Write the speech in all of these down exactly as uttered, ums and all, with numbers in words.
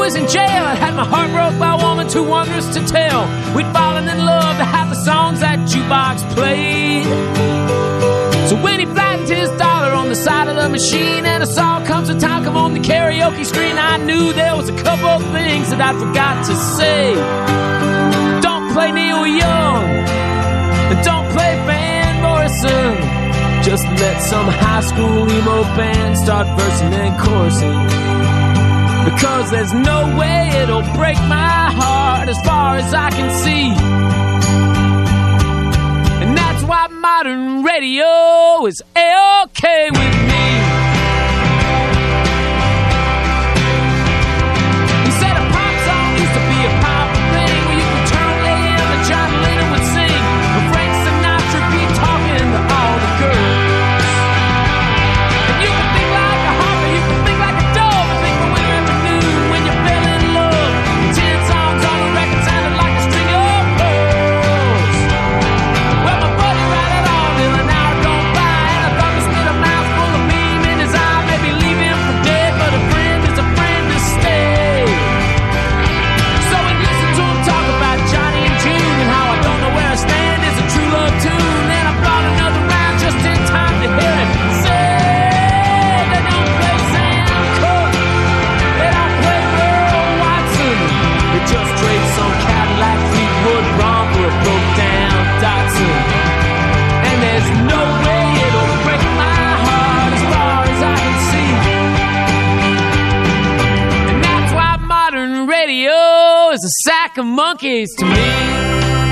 was in jail, I had my heart broke by a woman too wondrous to tell. We'd fallen in love to have the songs that jukebox played. So when he flattened his dollar on the side of the machine and a song comes to time, come on the karaoke screen, I knew there was a couple of things that I forgot to say. Don't play Neil Young, and don't play Van Morrison. Just let some high school emo band start versing and chorusing. Because there's no way it'll break my heart as far as I can see. And that's why modern radio is A-OK with me. He said a pop song used to be a pop thing where you could turn on A M and John Lennon would sing, but Frank Sinatra be talking to all the girls. And you can think like a harper, you can think like a dove, and think the winter ever knew when you fell in love. Ten songs on a record sounded like a string of pearls. Well, my buddy rattled on till an hour gone by, and I thought he spit a mouthful of beam in his eye. Maybe leave him for dead, but a friend is a friend to stay. So we listened to him talk about Johnny and June and how I don't know where I stand is a true love tune. Then I brought another round just in time to hear it say they don't play Sam Cooke, they don't play Earl Watson, they just trade some Cadillac Fleetwood Bronc for a broke down Datsun. And there's no way it'll break my heart as far as I can see. And that's why modern radio is a sack of monkeys to me.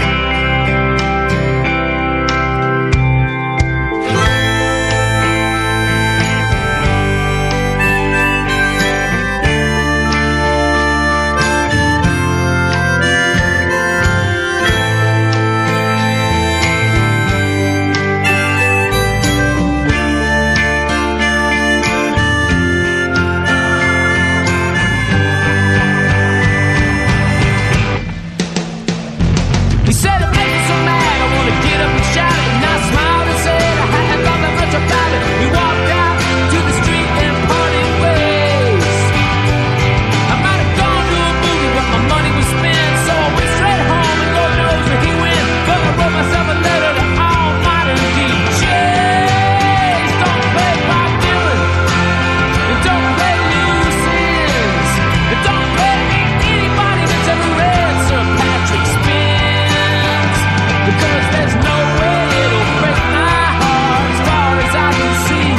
He said it made me so mad, I want to get up and shout it, and I smiled and said I hadn't thought that much about it. We walked out to the street and parted ways. I might have gone to a movie, but my money was spent, so I went straight home, and Lord knows where he went. But I wrote myself a letter to all modern D Js. Don't play Bob Dylan, and don't play Lucens, and don't play anybody that's ever read Sir Patrick Spence. Because there's no way it'll break my heart as far as I can see.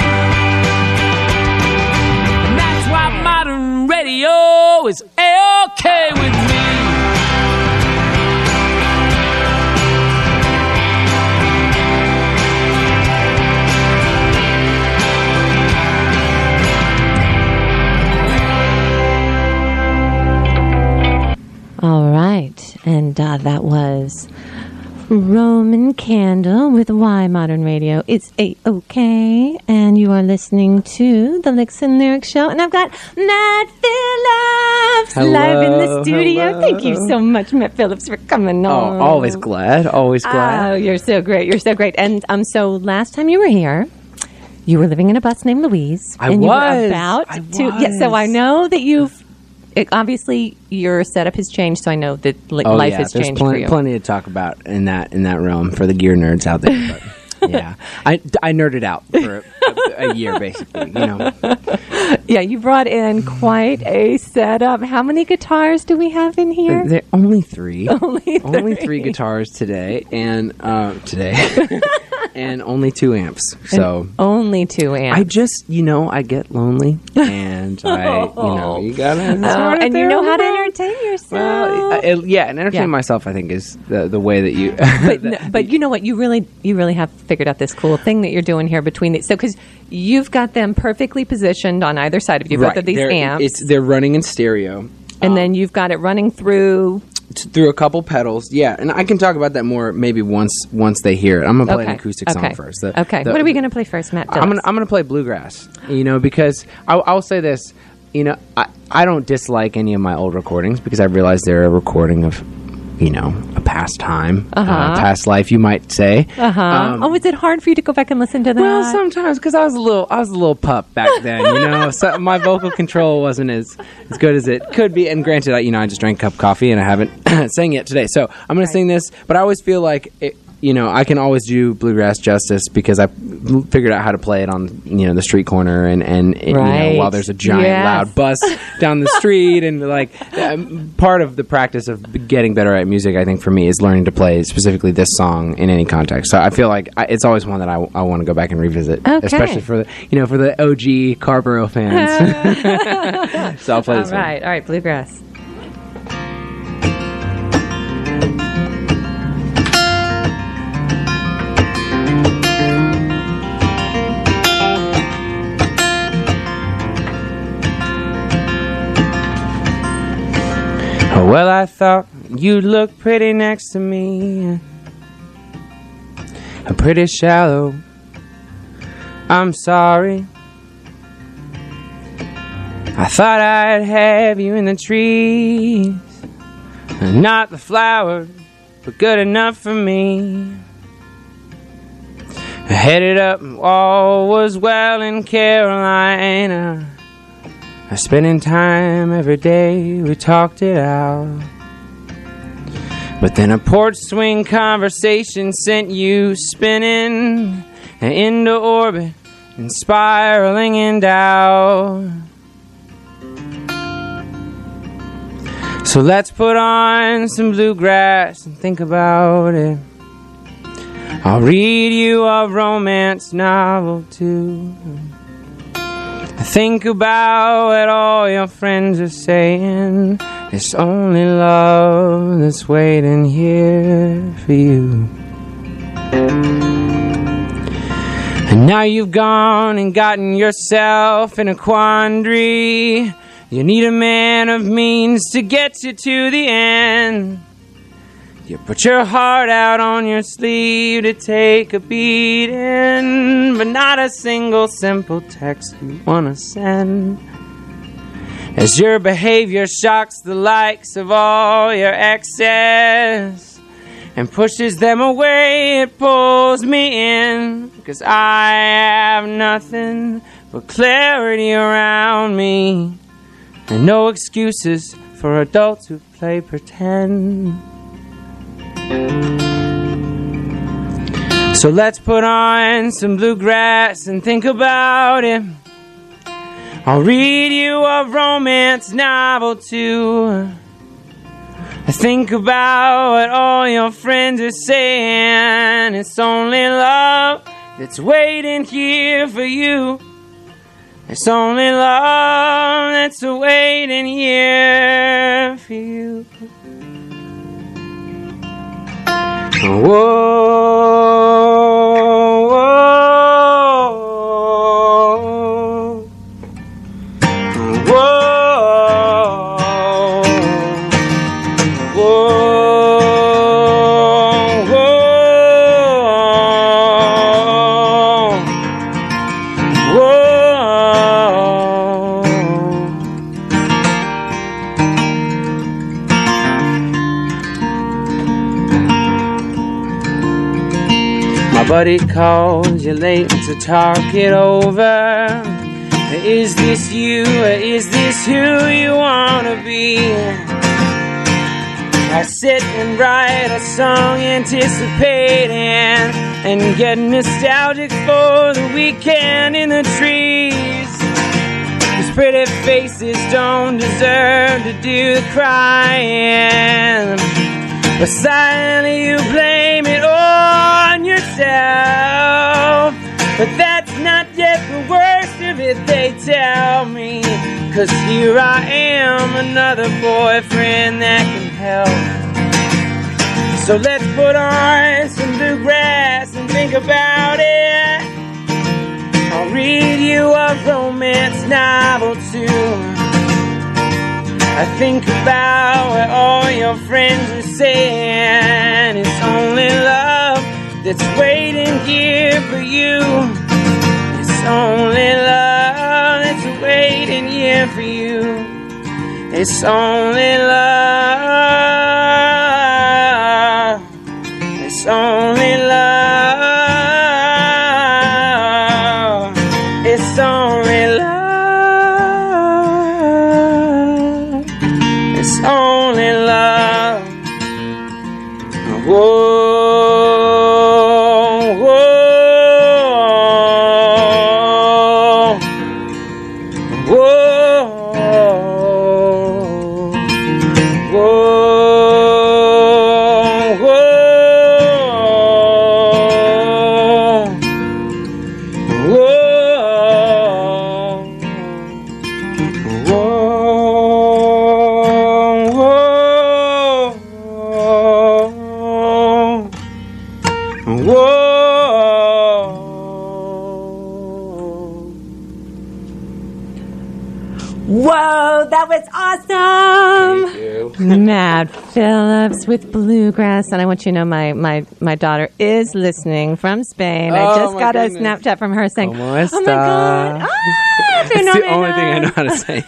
And that's why modern radio is A-OK with me. All right, and uh, that was Roman Candle with Why Modern Radio. It's A-OK, and you are listening to the Licks and Lyrics Show, and I've got Matt Phillips Hello, live in the studio. hello. Thank you so much, Matt Phillips, for coming on. Oh, always glad. Always glad. Oh, you're so great. You're so great. And um, so last time you were here, you were living in a bus named Louise. I and you was. were about I to. Yeah, so I was. know that you've. It, obviously, your setup has changed, so I know that li- oh, life yeah. has There's changed plenty, for you. plenty to talk about in that in that realm for the gear nerds out there. But yeah, I, I nerded out for a, a, a year basically. You know, Yeah, you brought in quite a setup. How many guitars do we have in here? there only three, Only three. only three guitars today, and uh, today, and only two amps. So. Only two amps. I just, you know, I get lonely, and I, you know, you gotta, Oh, and you know how to entertain yourself. Well, I, I- yeah, and entertain Yeah. myself, I think, is the, the way that you. but, no, but you know what? You really, you really have figured out this cool thing that you're doing here between these. So, because you've got them perfectly positioned on either side of you, both of these they're, amps, It's they're running in stereo, and then you've got it running through. t- through a couple pedals. Yeah, and I can talk about that more maybe once once they hear it. I'm gonna play Okay. an acoustic okay. song first. The- okay. the- What are we going to play first, Matt? Tell I'm gonna us. I'm gonna play bluegrass. You know, because I, I'll say this. You know, I I don't dislike any of my old recordings because I realize they're a recording of, you know, a past time, Uh-huh. uh, past life, you might say. Uh-huh. Um, oh, was it hard for you to go back and listen to that? Well, sometimes because I was a little, I was a little pup back then. You know, so my vocal control wasn't as as good as it could be. And granted, I, you know, I just drank a cup of coffee and I haven't sang it today. So I'm going Right. to sing this, but I always feel like it, you know, I can always do bluegrass justice because I figured out how to play it on, you know, the street corner and, and it, you Right. know, while there's a giant Yes. loud bus down the street. And, like, um, part of the practice of getting better at music, I think, for me, is learning to play specifically this song in any context. So I feel like I, it's always one that I, I want to go back and revisit, Okay. especially for the, you know, for the O G Carborough fans. So I'll play All this one. right, all right, bluegrass. Well, I thought you'd look pretty next to me. I'm pretty shallow. I'm sorry. I thought I'd have you in the trees, not the flowers, but good enough for me. I headed up, all was well in Carolina. Spending time every day, we talked it out. But then a porch swing conversation sent you spinning into orbit and spiraling in doubt. So let's put on some bluegrass and think about it. I'll read you a romance novel too. Think about what all your friends are saying. It's only love that's waiting here for you. And now you've gone and gotten yourself in a quandary. You need a man of means to get you to the end. You put your heart out on your sleeve to take a beating, but not a single simple text you wanna send. As your behavior shocks the likes of all your exes and pushes them away, it pulls me in, 'cause I have nothing but clarity around me and no excuses for adults who play pretend. So let's put on some bluegrass and think about it. I'll read you a romance novel too. Think about what all your friends are saying. It's only love that's waiting here for you. It's only love that's waiting here for you. Whoa, whoa, whoa, whoa, whoa, My buddy calls you late to talk it over. Is this you? Is this who you wanna be? I sit and write a song anticipating and get nostalgic for the weekend in the trees. These pretty faces don't deserve to do the crying, but silently you blame it on yourself. But that's not yet the worst of it, they tell me, 'cause here I am, another boyfriend that can help. So let's put on some bluegrass and think about it. I'll read you a romance novel too. I think about what all your friends are saying. It's only love that's waiting here for you. It's only love that's waiting here for you. It's only love was awesome. Thank you. Matt Phillips with Bluegrass. And I want you to know my, my, my daughter is listening from Spain. I Oh, just my got goodness. a Snapchat from her saying, Como oh my God. esta? Ah, It's the only thing I know how to say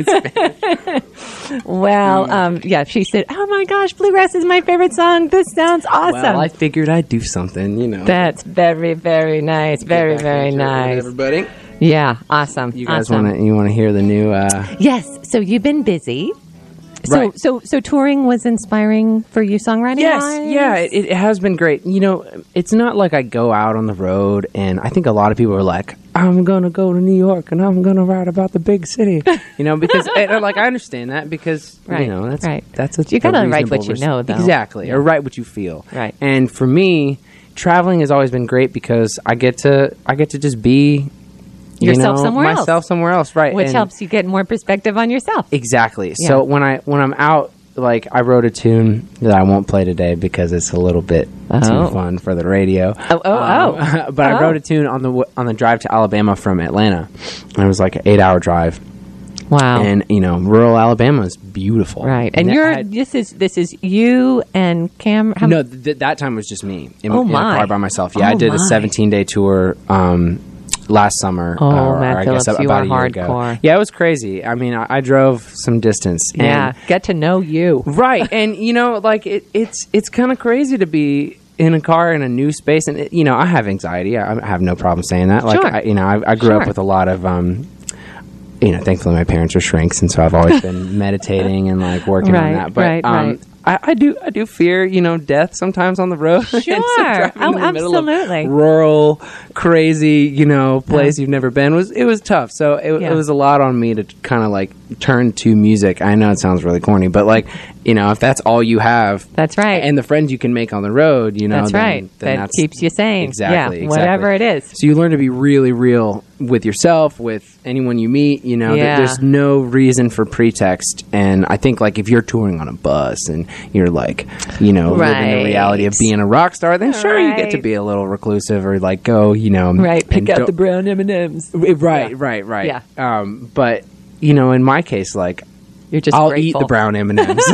in Spanish. Well, um, yeah, she said, oh my gosh, Bluegrass is my favorite song. This sounds awesome. Well, I figured I'd do something, you know. That's very, very nice. Very, Get back very into it with nice. Everybody, Yeah, awesome. you guys awesome. want to you want to hear the new? Uh, Yes. So you've been busy. So, Right. so, so touring was inspiring for you, songwriting. Yes, wise? yeah, it, it has been great. You know, it's not like I go out on the road, and I think a lot of people are like, "I'm gonna go to New York and I'm gonna write about the big city," you know, because and, like I understand that because Right, you know that's right. that's a, You gotta a write what reasonable you res- know, though. exactly, Yeah. or write what you feel, Right. And for me, traveling has always been great because I get to I get to just be you Yourself know, somewhere else. myself somewhere else, right? Which And- helps you get more perspective on yourself. Exactly. Yeah. So when I when I'm out, like I wrote a tune that I won't play today because it's a little bit Oh. too fun for the radio. Oh, oh, oh. but I Oh. wrote a tune on the w- on the drive to Alabama from Atlanta. And it was like an eight hour drive, Wow. and you know, rural Alabama is beautiful, right. And it you're had- this is this is you and Cam. How no, th- that time was just me in, Oh, in a my. car by myself. Yeah, Oh, I did my. a seventeen day tour. Um, last summer. Oh, or, Matt or I Phillips, guess you about are a year ago. hardcore. Yeah, it was crazy. I mean, I, I drove some distance. and- Yeah. Get to know you. right, and you know, like it, it's it's kind of crazy to be in a car in a new space, and it, you know, I have anxiety. I, I have no problem saying that. Like, Sure. I, you know, I, I grew Sure. up with a lot of. Um, you know, thankfully my parents are shrinks, and so I've always been meditating and like working Right, on that. But right, um, right. I, I do, I do fear, you know, death sometimes on the road. And so Sure. driving Oh, in the middle of absolutely. rural, crazy, you know, place you've never been was it was tough. So it, Yeah. it was a lot on me to kind of like turn to music. I know it sounds really corny, but like, you know, if that's all you have, That's right. and the friends you can make on the road, you know, That's then, right. then That that's, keeps you sane. Exactly, Yeah, exactly. whatever it is. So you learn to be really real with yourself, with anyone you meet. You know, There- Yeah. there's no reason for pretext. And I think like if you're touring on a bus and you're like, you know, living Right. the reality of being a rock star, then sure you get to Right. be a little reclusive or like go, you know, Right. and Pick out don't- the brown M and M's. Right, Yeah. right, right. Yeah. Um, but you know, in my case, like. You're just I'll grateful. eat the brown M and M's.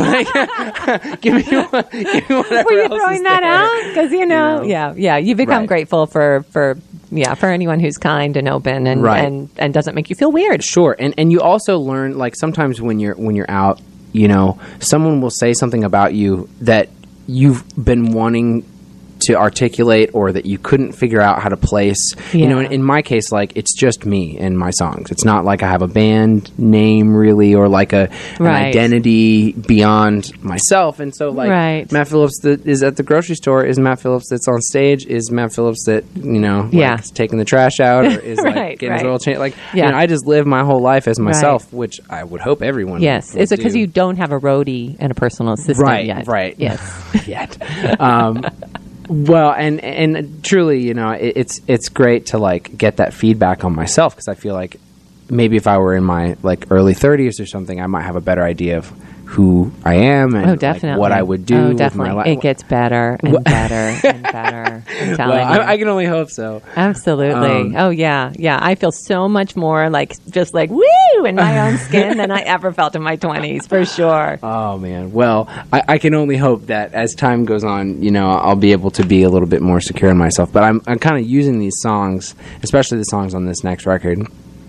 Like, give me, one, give me whatever Were you else throwing is that there. out? Because you know, know? yeah, yeah. You become Right. grateful for for yeah for anyone who's kind and open and Right. and and doesn't make you feel weird. Sure, and and you also learn like sometimes when you're when you're out, you know, someone will say something about you that you've been wanting to articulate or that you couldn't figure out how to place. You know, Yeah. in, in my case, like it's just me and my songs. It's not like I have a band name really or like a an Right. identity beyond myself. And so like Right. Matt Phillips that is at the grocery store is Matt Phillips that's on stage is Matt Phillips that, you know, like, Yeah. is taking the trash out or is like Right, getting his right. oil change. Like, Yeah. you know, I just live my whole life as myself, which I would hope everyone Yes, would is it because do. you don't have a roadie and a personal assistant right yet? right Yes. yet um well and and truly, you know, it, it's it's great to like get that feedback on myself because I feel like maybe if I were in my like early thirties or something I might have a better idea of who I am and Oh, like, definitely. what I would do Oh, with definitely. my life. It gets better and better and better. I'm telling well, you. I, I can only hope so. Absolutely. Um, oh yeah, yeah. I feel so much more like just like woo in my own skin than I ever felt in my twenties, for sure. Oh man. Well, I, I can only hope that as time goes on, you know, I'll be able to be a little bit more secure in myself. But I'm I'm kind of using these songs, especially the songs on this next record,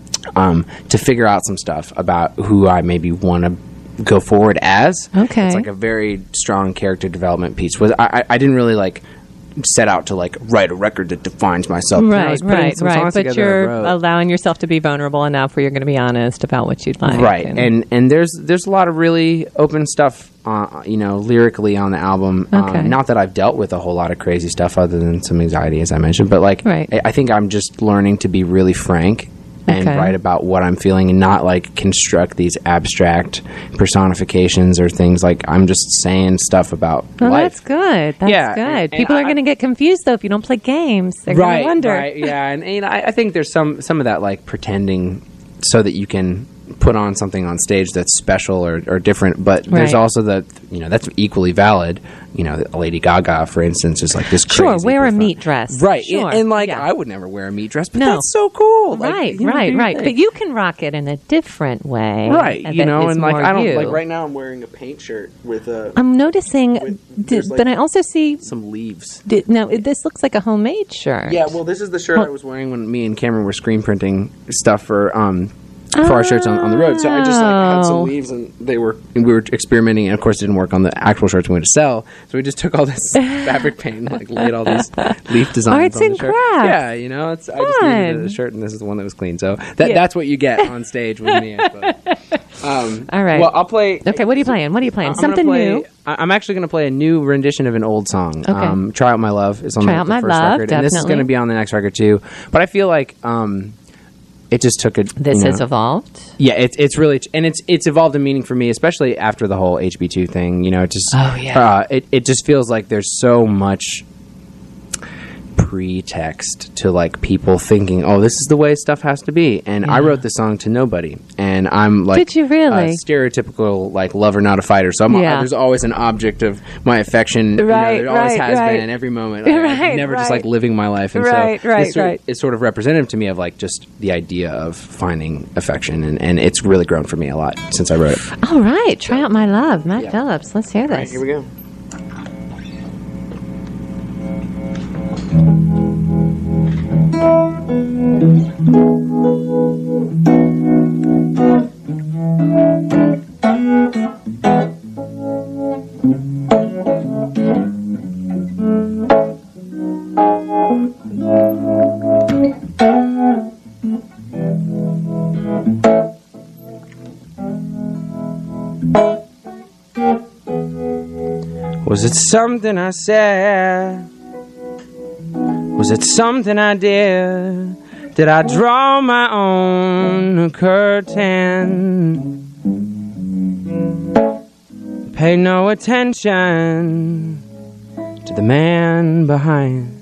um, to figure out some stuff about who I maybe want to go forward as. Okay. It's like a very strong character development piece. Was I, I I didn't really like set out to like write a record that defines myself. And I Right, was putting right, some right. songs But together I you're wrote. allowing yourself to be vulnerable enough where you're going to be honest about what you'd like. Right, and and there's there's a lot of really open stuff, uh, you know, lyrically on the album. Okay. Um, not that I've dealt with a whole lot of crazy stuff other than some anxiety, as I mentioned, but like, Right. I, I think I'm just learning to be really frank and Okay. write about what I'm feeling, and not like construct these abstract personifications or things. Like I'm just saying stuff about well, life. that's good. That's Yeah, good. and- and People are I- going to get confused though if you don't play games. They're going right, to wonder. right, yeah, and, and I, I think there's some some of that like pretending so that you can put on something on stage that's special or, or different, but there's Right. also the, you know, that's equally valid. You know, Lady Gaga, for instance, is like this crazy. Sure, wear a perform- meat dress. Right. Sure. And, and, like, Yeah. I would never wear a meat dress, but No. that's so cool. Like, right, you know, right, do right. your But thing. you can rock it in a different way. Right, that you know, is and like more I don't you. like right now I'm wearing a paint shirt with a I'm noticing, With- d- there's, like, but I also see. some leaves. D- no, it, this looks like a homemade shirt. Yeah, well, this is the shirt Well- I was wearing when me and Cameron were screen printing stuff for um for our shirts on, on the road. So I just like had Oh. some leaves, and they were and we were experimenting, and of course it didn't work on the actual shirts we wanted to sell. So we just took all this fabric paint and like laid all these leaf designs Arts on the and shirt. crafts. Yeah, you know, it's I just needed Fun. a shirt, and this is the one that was clean. So that Yeah. that's what you get on stage with me. I suppose. Um, All right. Well, I'll play. Okay, what are you playing? What are you playing? I'm gonna Something play- new. I- I'm actually going to play a new rendition of an old song. Okay. Um, Try Out My Love is on Try the, Out the My first Love, record, and this is definitely. going to be on the next record too. But I feel like um, it just took a. This you know, has evolved. Yeah, it's it's really and it's it's evolved in meaning for me, especially after the whole H B two thing. You know, it just Oh, yeah. uh, it it just feels like there's so much pretext to like people thinking, oh, this is the way stuff has to be. And I Yeah. wrote this song to nobody, and I'm like, Did you really? a stereotypical like lover, not a fighter. So I'm Yeah. uh, there's always an object of my affection. You know, Right, there always right, has right. been every moment. Like, I'm Right, never just right. like living my life. And Right, so right, this sort of- right. it's sort of representative to me of like just the idea of finding affection, and, and it's really grown for me a lot since I wrote it. All right, Try Out My Love, Matt Yeah. Phillips. Let's hear this. Here we go. Was it something I said? Was it something I did? Did I draw my own curtain? Pay no attention to the man behind.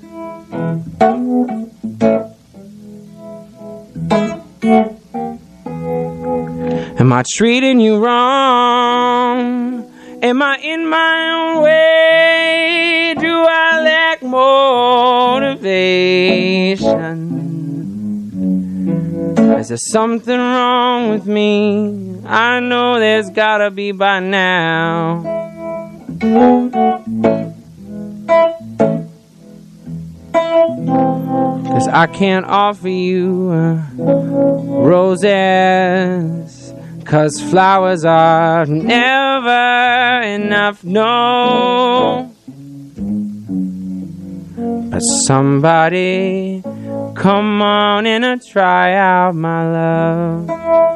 Am I treating you wrong? Am I in my own way? Do I lack motivation? Is there something wrong with me? I know there's gotta be by now. 'Cause I can't offer you uh, roses, 'cause flowers are never enough, no. But somebody come on in and try out my love.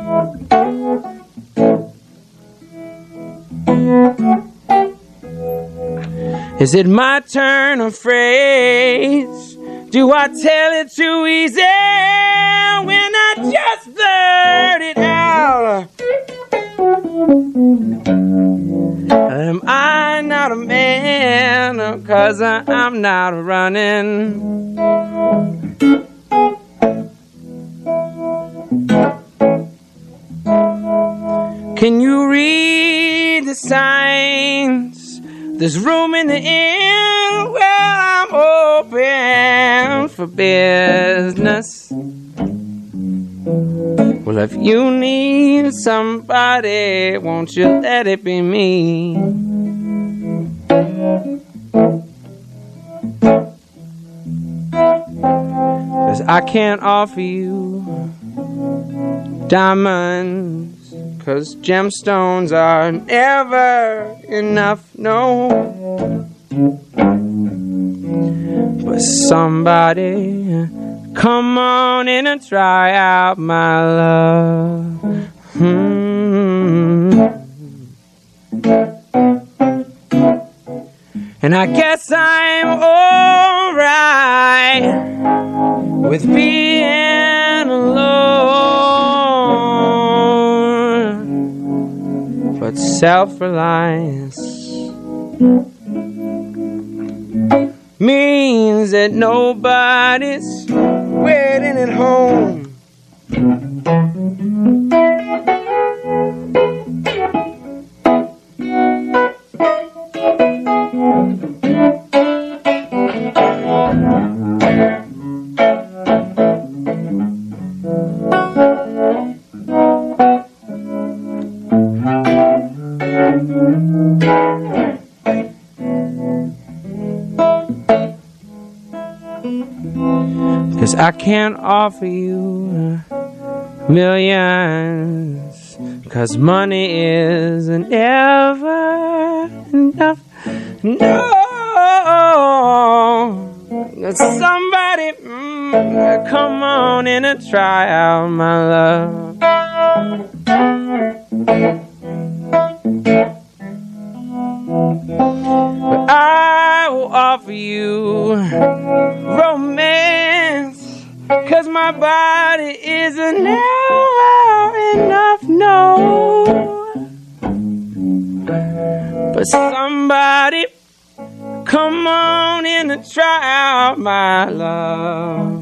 Is it my turn or phrase? Do I tell it too easy when I just blurt it out? Am I not a man? 'Cause I, I'm not running. Can you read the signs? There's room in the inn where I'm open for business. Well, if you need somebody, won't you let it be me? 'Cause I can't offer you diamonds, 'cause gemstones are never enough, no. But somebody come on in and try out my love. Hmm. And I guess I'm alright with being alone. But self-reliance means that nobody's waiting at home. Cause I can't offer you millions, cause money is never enough. No, somebody mm, come on in and try out my love. But I will offer you romance, cause my body isn't never enough, no. But somebody come on in and try out my love.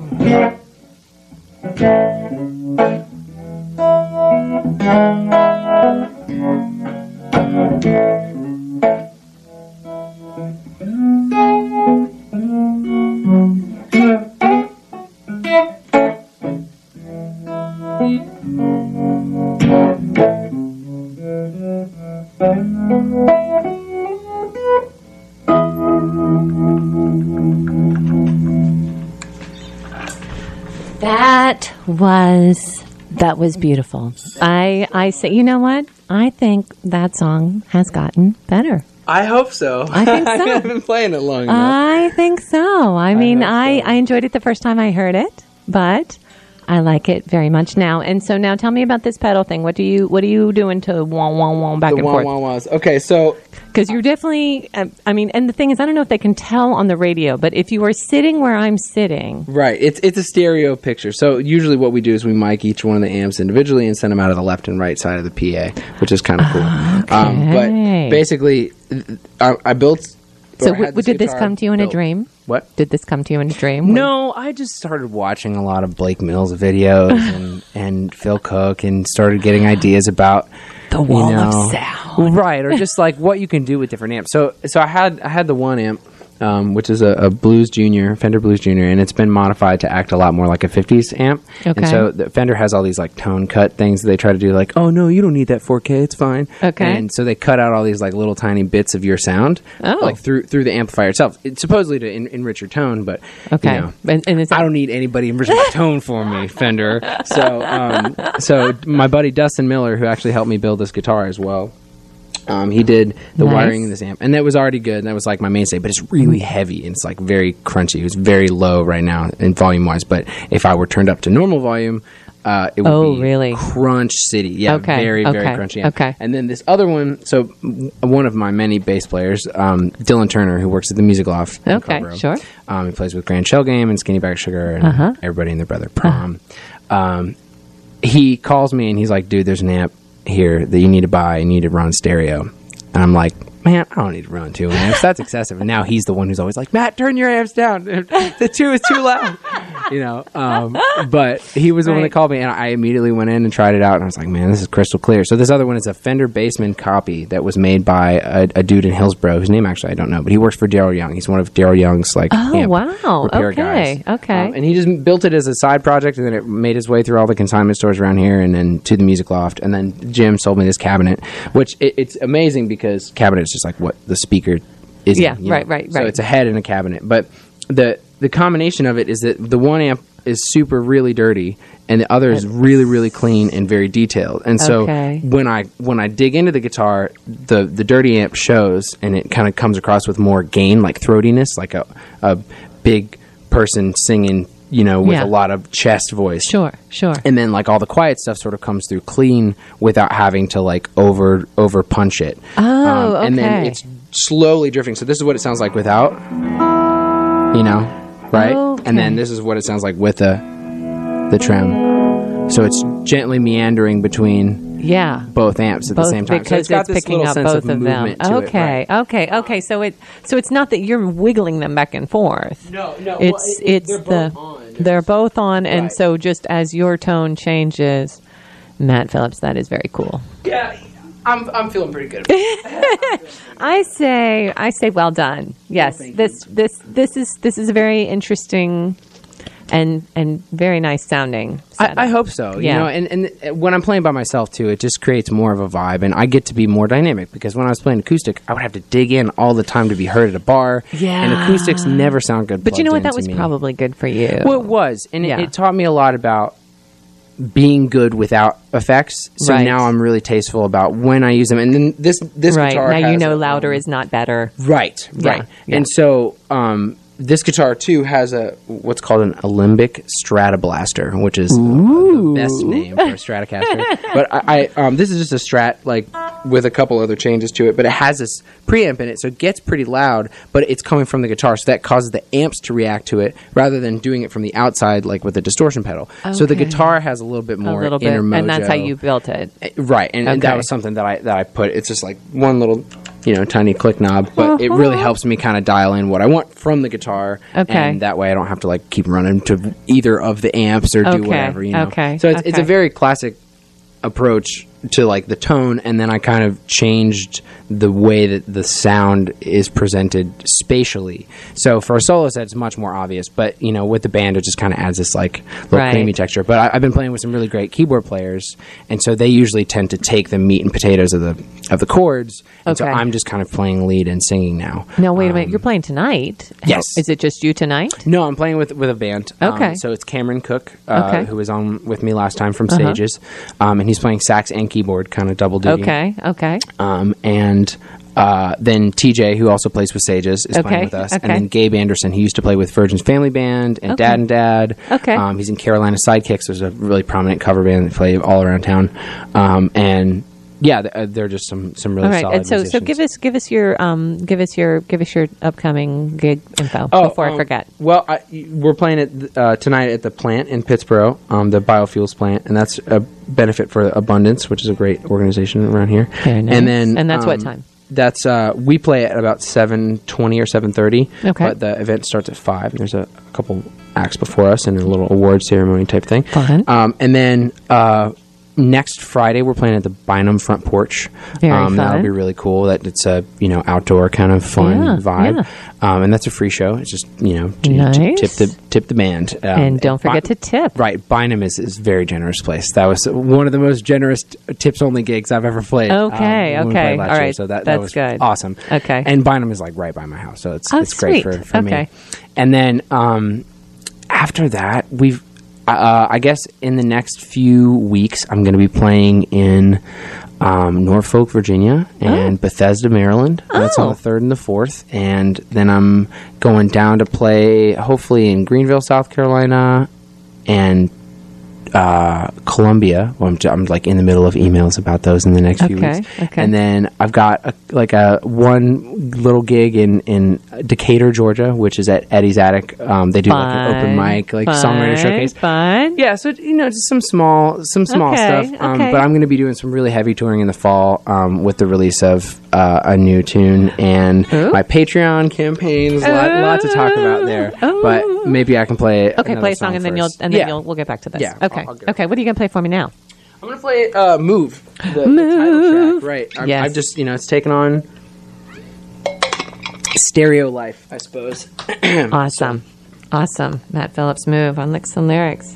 That was that was beautiful. I I say, you know what? I think that song has gotten better. I hope so. I think so. I haven't been playing it long enough. I think so. I mean, I, hope so. I enjoyed it the first time I heard it, but I like it very much now. And so now tell me about this pedal thing. What do you what are you doing to wah wah wah back The and wah forth? wah wahs. Okay, so Because you're definitely, uh, I mean, and the thing is, I don't know if they can tell on the radio, but if you are sitting where I'm sitting. right, it's it's a stereo picture. So usually what we do is we mic each one of the amps individually and send them out of the left and right side of the P A, which is kind of cool. Okay. Um, but basically, I, I built. So or had w- did this guitar come to you in a built. dream? What? Did this come to you in a dream? No, I just started watching a lot of Blake Mills videos and, and Phil Cook and started getting ideas about The wall you know, of sound. right? Or just like what you can do with different amps. So, so I had I had the one amp, um, which is a, a Blues Junior, Fender Blues Junior, and it's been modified to act a lot more like a fifties amp. Okay. And so the Fender has all these like tone cut things that they try to do, like, oh no, you don't need that four K, it's fine. Okay. And so they cut out all these like little tiny bits of your sound, Oh. like through through the amplifier itself. It's supposedly to en- enrich your tone, but Okay. you know, And, and is that, I don't need anybody enriching my tone for me, Fender. So, um, so my buddy Dustin Miller, who actually helped me build this guitar as well, um, he did the Nice. wiring in this amp, and that was already good. And that was like my mainstay, but it's really heavy and it's like very crunchy. It's very low right now in volume wise, but if I were turned up to normal volume, uh, it would Oh, be really? crunch city. Yeah, Okay, very very okay, crunchy. amp. okay. And then this other one. So w- one of my many bass players, um, Dylan Turner, who works at the Music Loft. in Okay, Cobro. sure. Um, he plays with Grand Shell Game and Skinny Bag of Sugar and Uh-huh. everybody and their brother Prom. Um, he calls me and he's like, "Dude, there's an amp here that you need to buy. You need to run stereo." And I'm like, "Man, I don't need to run two amps. That's excessive." And now he's the one who's always like, "Matt, turn your amps down. The two is too loud." You know. Um, but he was the one that Right. called me, and I immediately went in and tried it out. And I was like, "Man, this is crystal clear." So this other one is a Fender Bassman copy that was made by a, a dude in Hillsboro whose name actually I don't know, but he works for Daryl Young. He's one of Daryl Young's like Oh, amp wow. repair Okay, guys. okay. Um, and he just built it as a side project, and then it made its way through all the consignment stores around here, and then to the Music Loft. And then Jim sold me this cabinet, which it, it's amazing because cabinet is just like what the speaker is. Yeah, you right, know? right, So right. it's a head and a cabinet, but the the combination of it is that the one amp is super really dirty, and the other is really really clean and very detailed. And so Okay. when I when I dig into the guitar, the the dirty amp shows, and it kind of comes across with more gain, like throatiness, like a a big person singing, you know, with Yeah. a lot of chest voice. Sure, sure. And then like all the quiet stuff sort of comes through clean without having to like over over punch it. Oh, And then okay. it's slowly drifting. So this is what it sounds like without, you know, right? Okay. And then this is what it sounds like with the the trem. So it's gently meandering between Yeah. both amps at Both the same time. So because it's got it's this picking little up sense both of of them. movement to it, Okay, right? okay, okay. So it so it's not that you're wiggling them back and forth. No, no. It's well, it- it's they're the both on. they're both on, and Right. so just as your tone changes, Matt Phillips, that is very cool. Yeah, I'm I'm feeling pretty good. About it. I say I say well done. Yes, thank this this this is this is a very interesting and and very nice sounding setup. I, I hope so. You Yeah. know, and, and when I'm playing by myself too, it just creates more of a vibe, and I get to be more dynamic because when I was playing acoustic, I would have to dig in all the time to be heard at a bar. Yeah. And acoustics never sound good. But you know what? plugged That was into me. probably good for you. Well, it was, and Yeah. it, it taught me a lot about being good without effects. So Right. now I'm really tasteful about when I use them. And then this this right. guitar Now you has know a, louder um, is not better. Right, Yeah, right. yeah. And so um, this guitar too has a what's called an Alembic Stratoblaster, which is the best name for a Stratocaster. But I, I um, this is just a Strat like with a couple other changes to it. But it has this preamp in it, so it gets pretty loud. But it's coming from the guitar, so that causes the amps to react to it rather than doing it from the outside, like with a distortion pedal. So the Okay. guitar has a little bit A more little bit, inner mojo. and that's how you built it. Right, and, and that Okay. was something that I that I put. It's just like one little, you know, tiny click knob, but it really helps me kind of dial in what I want from the guitar. Okay. and that way I don't have to like keep running to either of the amps or do Okay, whatever. You know, okay, so it's it's a okay. very classic approach to like the tone, and then I kind of changed the way that the sound is presented spatially. So for a solo set, it's much more obvious, but you know, with the band, it just kind of adds this like little Right. creamy texture. But I, I've been playing with some really great keyboard players, and so they usually tend to take the meat and potatoes of the of the chords. And so Okay. I'm just kind of playing lead and singing now. Now wait a Um, minute. You're playing tonight. yes. Is it just you tonight? No, I'm playing with with a band. Um, Okay. so it's Cameron Cook, uh, Okay. who was on with me last time from Uh-huh. Stages, um, and he's playing sax and keyboard, kind of double duty. Okay. Okay. Um, and uh, then T J, who also plays with Sages, is Okay, playing with us. okay. And then Gabe Anderson, he used to play with Virgin's Family Band and Okay. Dad and Dad. Okay. Um, he's in Carolina Sidekicks. There's a really prominent cover band that play all around town. Um, and yeah, th- uh, they're just some some really All right. solid And so, so musicians. give us give us your um give us your give us your upcoming gig info Oh, before I um, forget. Well, I, we're playing it uh, tonight at the plant in Pittsburgh, um, the biofuels plant, and that's a benefit for Abundance, which is a great organization around here. Very nice. And then, And that's what um, time? That's uh, we play at about seven twenty or seven thirty. Okay. But the event starts at five. And there's a, a couple acts before us and a little award ceremony type thing. Fun. Um, and then. Uh, Next Friday, we're playing at the Bynum Front Porch. Very um, That'll fun. be really cool. That it's a you know outdoor kind of fun Yeah, vibe, yeah. um, and that's a free show. It's just you know to, Nice. to tip the tip the band, um, And don't forget to tip. Right, Bynum is is a very generous place. That was one of the most generous tips only gigs I've ever played. Okay, um, when we okay. played last All year. right. So that, that That's was good. awesome. Okay. And Bynum is like right by my house, so it's Oh, it's great sweet. for, for Okay. me. And then um, after that, we've. Uh, I guess in the next few weeks, I'm going to be playing in um, Norfolk, Virginia, and Bethesda, Maryland. That's on Oh. the third and the fourth. And then I'm going down to play, hopefully, in Greenville, South Carolina, and uh, Columbia. Well, I'm, j- I'm like in the middle of emails about those in the next few Okay, weeks. okay. And then I've got a, like a one little gig in, in Decatur, Georgia, which is at Eddie's Attic. Um, they do like an open Fun, mic, like fun, songwriter showcase. Fun. Yeah, so you know, just some small, some small Okay, stuff. Um, okay. But I'm going to be doing some really heavy touring in the fall um, with the release of uh, a new tune and Ooh. my Patreon campaign. There's a lot, lot to talk about there. Oh. But maybe I can play. Okay, another play a song, and then first. you'll and then Yeah. you'll we'll get back to this. Yeah, Okay. I'll- I'll go. Okay. What are you gonna play for me now? I'm going to play uh, "Move." The, the title Move. track, right? I'm, Yes. I've just you know it's taken on stereo life, I suppose. Awesome. Awesome. Matt Phillips, Move on Licks and Lyrics.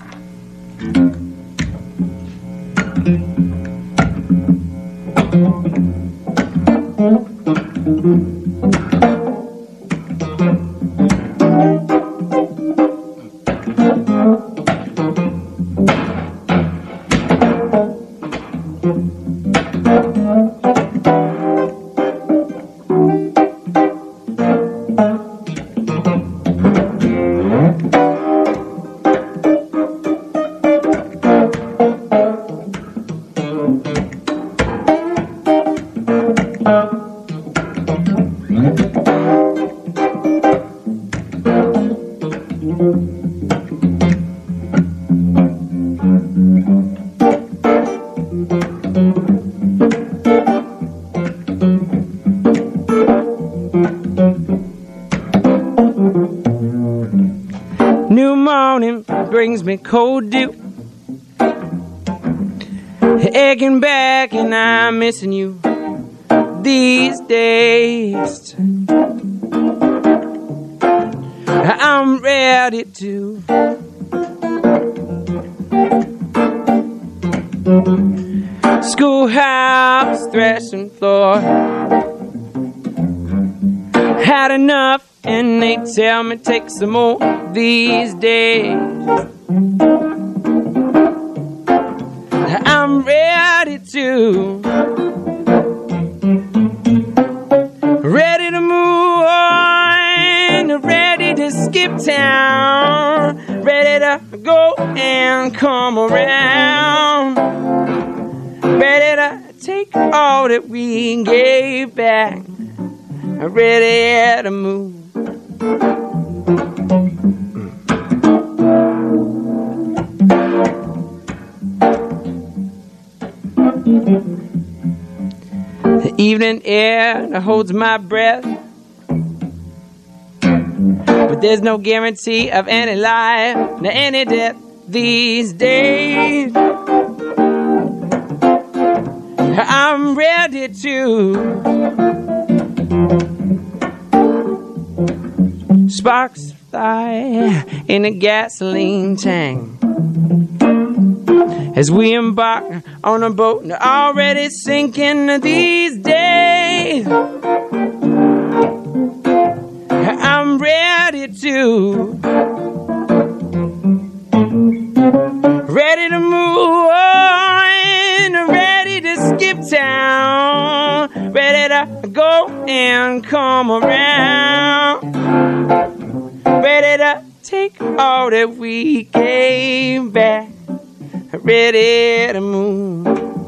New morning brings me cold dew. Aching back and I'm missing you these days. I'm ready to Schoolhouse threshing floor. Had enough, and they tell me take some more these days. I'm ready to, ready to move on, ready to skip town, ready to go and come around, ready to take all that we gave back, ready to move. The evening air that holds my breath, but there's no guarantee of any life, nor any death these days. I'm ready to sparks fly in a gasoline tank as we embark on a boat already sinking these days. I'm ready to, ready to move on, ready to skip town, ready to go and come around, ready to take all that we gave back, ready to move.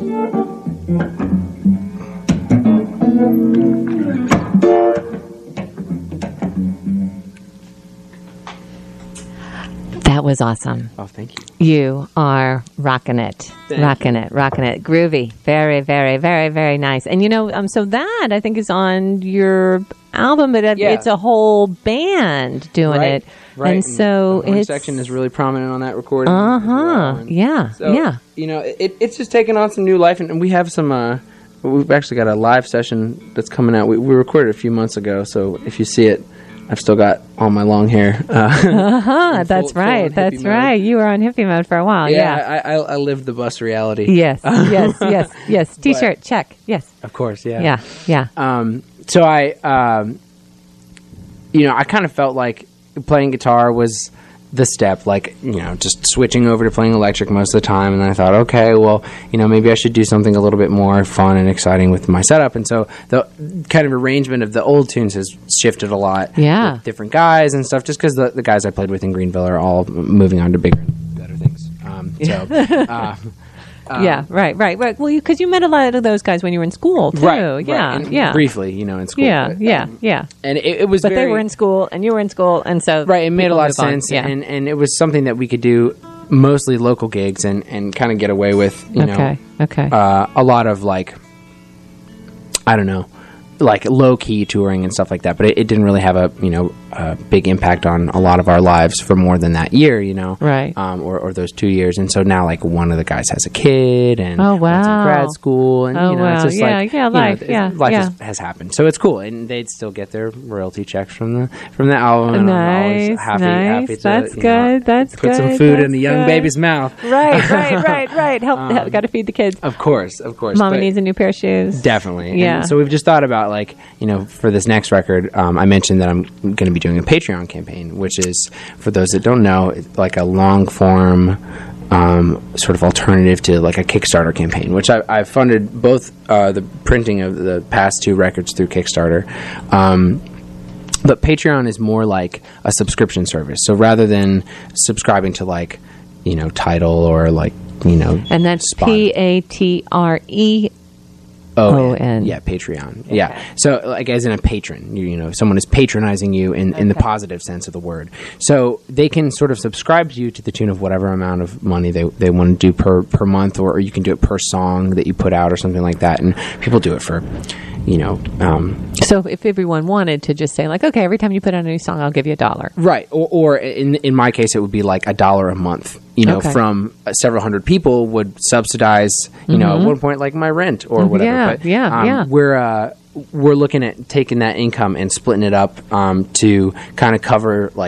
That was awesome. Oh, thank you. You are rocking it, Thank rocking it, rocking it. Groovy, very, very, very, very nice. And you know, um, so that I think is on your album, but it- Yeah. it's a whole band doing Right, it, right. and so the horn it's section is really prominent on that recording. uh as huh, well. And yeah, so, yeah. You know, it, it's just taken on some new life, and, and we have some. Uh, we've actually got a live session that's coming out. We, we recorded a few months ago, so if you see it, I've still got all my long hair. Uh, Uh-huh, that's full right. on hippie That's mode. right. You were on hippie mode for a while. yeah, Yeah. I, I, I lived the bus reality. Yes. Yes. Yes. Yes. T-shirt. Check. Yes. Of course. Yeah. Yeah. Yeah. Um, so I, um, you know, I kind of felt like playing guitar was the step, like, you know, just switching over to playing electric most of the time. And then I thought, okay, well, you know, maybe I should do something a little bit more fun and exciting with my setup. And so the kind of arrangement of the old tunes has shifted a lot. Yeah. With different guys and stuff, just because the, the guys I played with in Greenville are all moving on to bigger and better things. Um, so, uh, yeah. Right. Right. Right. Well, because you, you met a lot of those guys when you were in school too. right. Yeah. right. And Yeah. Briefly, you know, in school. Yeah. but, Yeah. um, Yeah. And it, it was But very, they were in school, and you were in school, and so right, it made a people lot of move on. sense, Yeah. and and it was something that we could do mostly local gigs and and kind of get away with, you okay. know, Okay. uh, a lot of like, I don't know, like low key touring and stuff like that. But it, it didn't really have a you know a big impact on a lot of our lives for more than that year, you know, Right. Um, or or those two years. And so now, like, one of the guys has a kid, and Oh, one's in wow. grad school, and Oh, you know, wow. it's just Yeah, like yeah, you know, life, it's- yeah, life yeah. Has, has happened. So it's cool, and they'd still get their royalty checks from the from the album. And I'm always Nice, happy, nice. happy to That's you know, good, that's put some good, food in that's the young good. baby's mouth. right. Right. Right. Right. Help. help Got to feed the kids. Of course, of course. Mama but needs a new pair of shoes. definitely. Yeah. And so we've just thought about, like, you know, for this next record, um, I mentioned that I'm going to be doing a Patreon campaign, which is, for those that don't know, it's like a long form um, sort of alternative to like a Kickstarter campaign, which I, I've funded both uh, the printing of the past two records through Kickstarter. Um, but Patreon is more like a subscription service. So rather than subscribing to, like, you know, Tidal or like, you know, And that's Spot- P A T R E. Oh, O N. yeah, Patreon. Yeah. So, like, as in a patron, you, you know, someone is patronizing you in, in the positive sense of the word. So they can sort of subscribe to you to the tune of whatever amount of money they, they want to do per, per month, or, or you can do it per song that you put out or something like that. And people do it for, you know, um, So if everyone wanted to just say, like, okay, every time you put out a new song, I'll give you a dollar. right. Or, or in in my case, it would be like a dollar a month. You know, Okay. from uh, several hundred people would subsidize, you know, at one point, like my rent or whatever. Yeah, but, yeah, um, yeah. We're uh, we're looking at taking that income and splitting it up um, to kind of cover, like,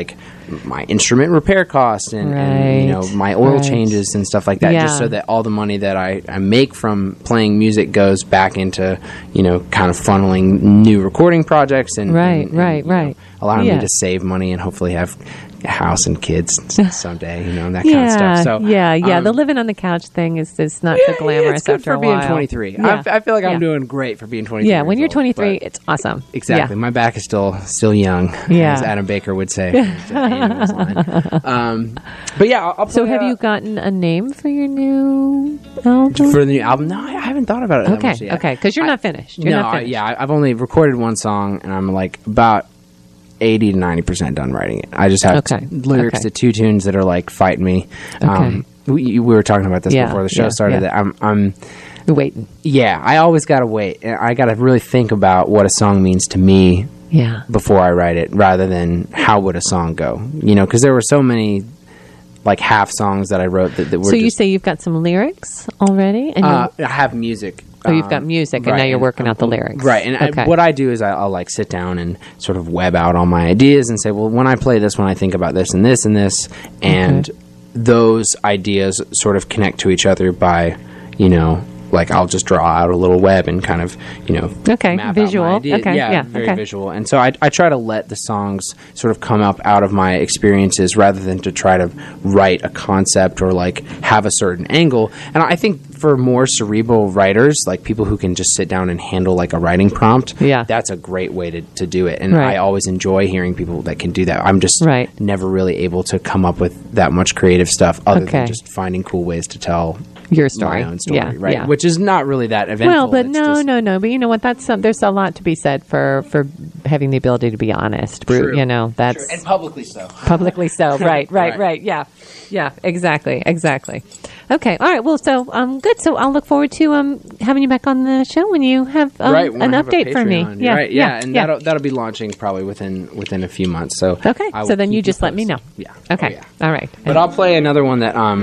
my instrument repair costs and, and you know Right. my oil Right. changes and stuff like that, Yeah. just so that all the money that I, I make from playing music goes back into, you know, kind of funneling new recording projects and Right, and- and, right, you know, right. allowing Yeah. me to save money and hopefully have a house and kids someday, you know, and that Yeah, kind of stuff. So yeah, yeah. um, the living on the couch thing is, is not yeah, so glamorous yeah, it's good after for a being while. twenty-three. Yeah. I, I feel like I'm Yeah. doing great for being twenty-three. Yeah, when years you're old, twenty-three, but- it's awesome. Exactly. Yeah. My back is still still young, Yeah. as Adam Baker would say. It's a famous line. Um, but yeah, I'll, I'll So, play, have uh, you gotten a name for your new album? for the new album? No, I I haven't thought about it. That Okay, much yet. okay, because you're I- not finished. You're no, not I- finished. yeah, I- I've only recorded one song, and I'm like about eighty to ninety percent done writing it. I just have Okay, t- lyrics okay. to two tunes that are like fighting me. Okay. Um, we, we were talking about this Yeah, before the show yeah, started. yeah. That I'm, I'm You're waiting. yeah, I always gotta wait. And I gotta really think about what a song means to me Yeah. before I write it, rather than how would a song go. You know, because there were so many like half songs that I wrote that, that were So you just, say you've got some lyrics already, and uh, you, I have music. oh, you've got um, music, and right, now you're working out the lyrics. Right, and Okay. I, what I do is I, I'll like sit down and sort of web out all my ideas and say, well, when I play this one, I think about this and this and this, and Okay. those ideas sort of connect to each other by, you know, like I'll just draw out a little web and kind of, you know, Okay, map out visual. my idea. Okay, yeah, yeah, very okay. visual. And so I, I try to let the songs sort of come up out of my experiences rather than to try to write a concept or like have a certain angle. And I think for more cerebral writers, like people who can just sit down and handle like a writing prompt, Yeah. that's a great way to, to do it. And Right. I always enjoy hearing people that can do that. I'm just Right. never really able to come up with that much creative stuff other Okay. than just finding cool ways to tell Your story. my own story, Yeah, right? yeah. Which is not really that eventful. Well, but It's no, just- no, no. But you know what? That's some, there's a lot to be said for for having the ability to be honest. Bru- True. You know, that's and publicly so. publicly so. Right, right, Right. right. Yeah, yeah. Exactly, exactly. Okay, all right. Well, so um, good. So I'll look forward to um having you back on the show when you have um, right, when an I have a update for me. Patreon. Yeah, right, yeah, and yeah. that'll that'll be launching probably within within a few months. So Okay, I will so then keep you just let me know. posted. Yeah. Okay, Oh, yeah. all right. But I'll play another one that um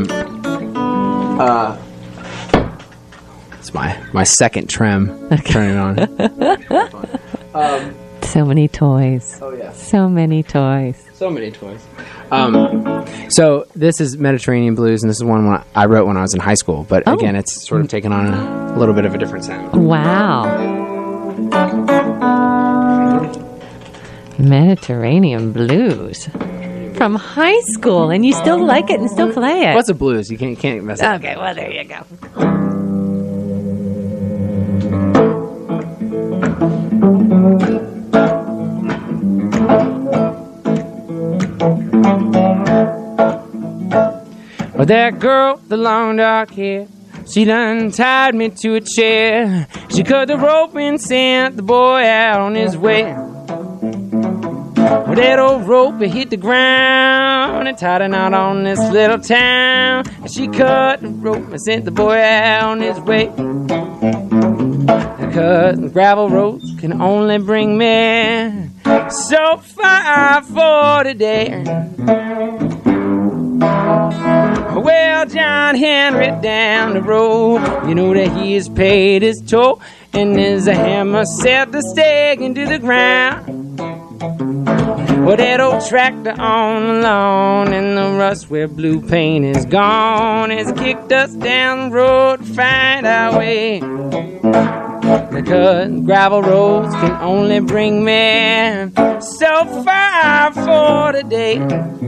uh it's my my second trem. Turn it on. So many toys. Oh yeah. So many toys. So many toys. Um, so this is Mediterranean Blues, and this is one when I wrote when I was in high school. But Oh. again, it's sort of taken on a, a little bit of a different sound. Wow. Mediterranean blues from high school, and you still like it and still play it. What's a blues? You can't you can't mess up. Okay, well there you go. Well, that girl, with the long dark hair, she done tied me to a chair. She cut the rope and sent the boy out on his way. Well, that old rope, it hit the ground and tied a knot on this little town. And she cut the rope and sent the boy out on his way. Because gravel roads can only bring me so far for today. Well, John Henry down the road, you know that he has paid his toll, and as a hammer set the stake into the ground. Well, that old tractor on the lawn and the rust where blue paint is gone has kicked us down the road to find our way. Because gravel roads can only bring me so far for today.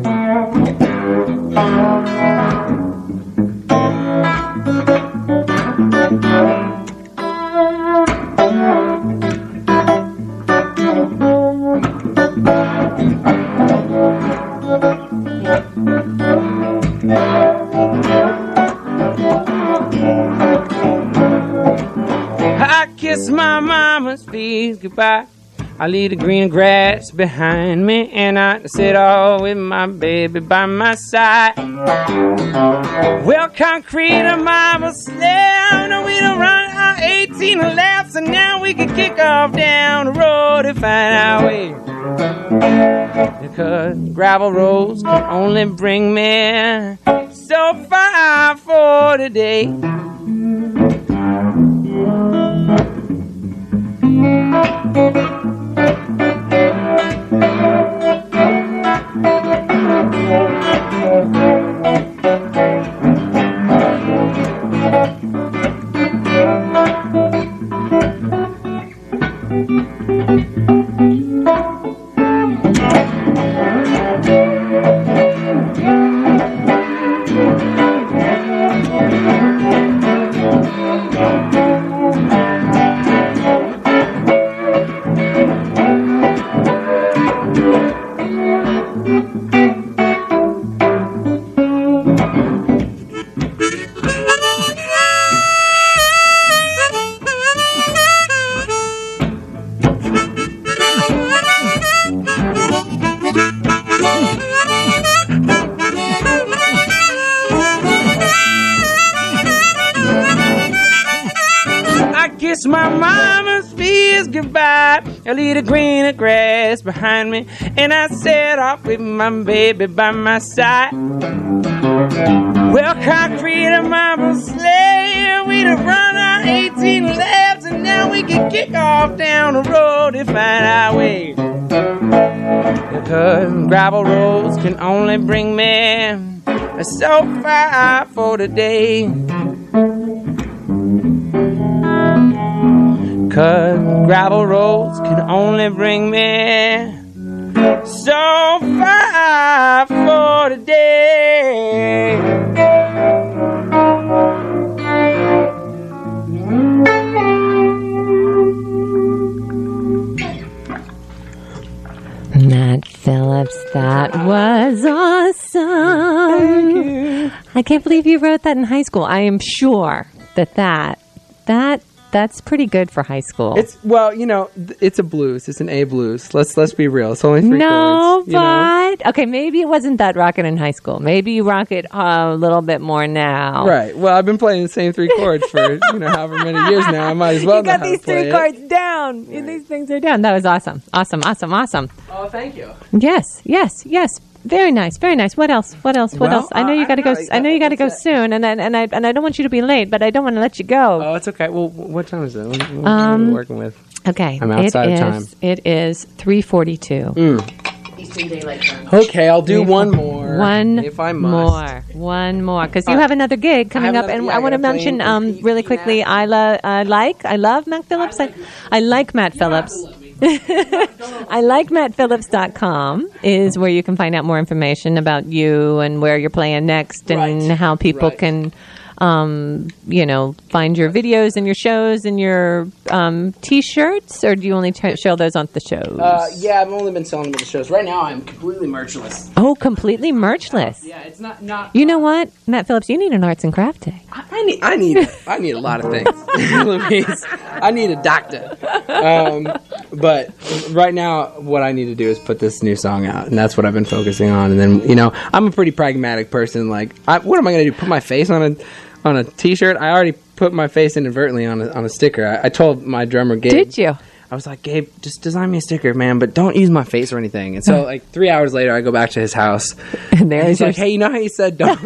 I kiss my mama's feet goodbye. I leave the green grass behind me, and I sit all with my baby by my side. Well, concrete and mama slam. No, we don't run our eighteen laps, and now we can kick off down the road and find our way. Because gravel roads can only bring me so far for today. Kiss my mama's fears goodbye. I leave the greener grass behind me, and I set off with my baby by my side. Well, concrete and marble sleigh, we'd have run our eighteen laps, and now we can kick off down the road and find our way. Because gravel roads can only bring me so far for today. Cause gravel roads can only bring me so far for today. Matt Phillips, that was awesome. Thank you. I can't believe you wrote that in high school. I am sure that that, that, that's pretty good for high school. It's well, you know, th- it's a blues. It's an A blues. Let's let's be real. It's only three no, chords. You know? but okay, maybe it wasn't that rocking in high school. Maybe you rock it uh, a little bit more now. Right. Well, I've been playing the same three chords for you know however many years now. I might as well You know got how these to play three it. chords down. These things are down. That was awesome. Awesome. Awesome. Awesome. Oh, thank you. Yes. Yes. Yes. Very nice. Very nice. What else? What else? What Well, else? I know uh, you got to I go. don't know. I know you got to go What's that? soon, and I, and I and I don't want you to be late, but I don't want to let you go. Oh, it's okay. Well, what time is it? What, what Um, are we working with? Okay. I'm outside it of is- time. It is three forty-two. Okay, I'll do one more. One if I must. more. One more. Because you Uh, have another gig coming have up. another- And yeah, I I want to gotta play mention in- um, in- really in quickly, that. I, lo- I like, I love Matt Phillips. I, I like Matt Phillips. I like Matt Phillips dot com is where you can find out more information about you and where you're playing next and Right. how people Right. can, um, you know, find your videos and your shows and your um, T-shirts, or do you only t- show those on the shows? Uh, yeah, I've only been selling them at the shows. Right now, I'm completely merchless. Oh, completely merchless. Yeah, it's not not. You know what, Matt Phillips, you need an arts and craft day. I, I need I need I need a lot of things, Louise. I need a doctor. Um, but right now, what I need to do is put this new song out, and that's what I've been focusing on. And then you know, I'm a pretty pragmatic person. Like, I, what am I going to do? Put my face on a on a T-shirt? I already put my face inadvertently on a on a sticker. I, I told my drummer Gabe. Did you? I was like, Gabe, just design me a sticker, man, but don't use my face or anything. And so, like, three hours later, I go back to his house. And And there's he's your like, hey, you know how you said don't?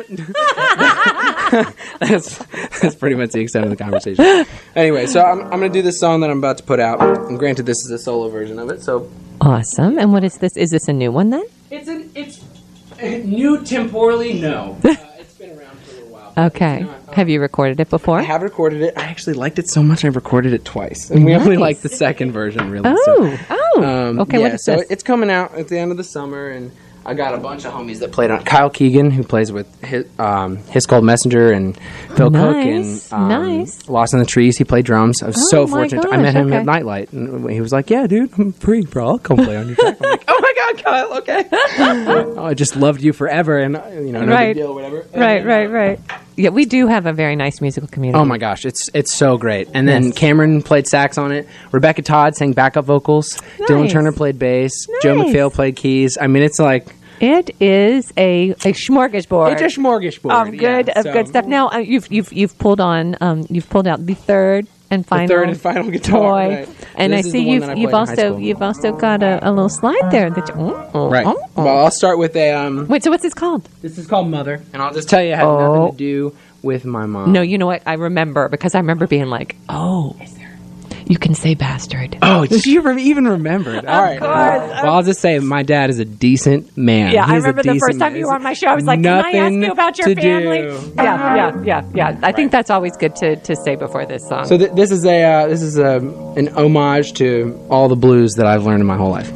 that's, that's pretty much the extent of the conversation. Anyway, so I'm, I'm going to do this song that I'm about to put out. And granted, this is a solo version of it, so... awesome. And what is this? Is this a new one then? It's an, it's new temporally, no. Uh, it's been around for a little while. but Okay. it's not, uh, Have you recorded it before? I have recorded it. I actually liked it so much I recorded it twice. And we only Nice. liked the second version, really. so- Oh, oh. Um, okay, yeah, what is so this? it's coming out at the end of the summer, and I got a bunch of homies that played on. Kyle Keegan, who plays with his, um, his Cold Messenger, and Phil Cook, and Nice, um, nice. Lost in the Trees. He played drums. I was Oh so my fortunate. I gosh, met him okay. at Nightlight, and he was like, "Yeah, dude, I'm free, bro. I'll come play on your track." I'm like, "Oh my god, Kyle, okay." oh, I just loved you forever, and uh, you know, no Right. big deal, whatever. And Right, then, right, uh, right. Yeah, we do have a very nice musical community. Oh my gosh, it's it's so great. And then Yes. Cameron played sax on it. Rebecca Todd sang backup vocals. Dylan Nice. Turner played bass. Joe Nice. McPhail played keys. I mean, it's like It is a, a smorgasbord. it's a smorgasbord of good yeah, of so- good stuff. Now uh, you've you've you've pulled on um you've pulled out the third and The final third and final guitar, toy, right. and This I is see the one you've that I you've played in high also school. you've also got a, a little slide there that you, oh, oh, Right. oh, oh. Well, I'll start with a. Um, Wait, so what's this called? this is called Mother, and I'll just tell you, it had Oh. nothing to do with my mom. No, you know what? I remember because I remember being like, oh, You can say bastard. Oh, you re- even remembered. All right. course. Well, I'll just say my dad is a decent man. Yeah, I He's a remember the decent first time man. you were on my show, I was like, can I ask Nothing you about your to family? do. Yeah, yeah, yeah, yeah. I think that's always good to, to say before this song. So th- this is a uh, this is a, an homage to all the blues that I've learned in my whole life.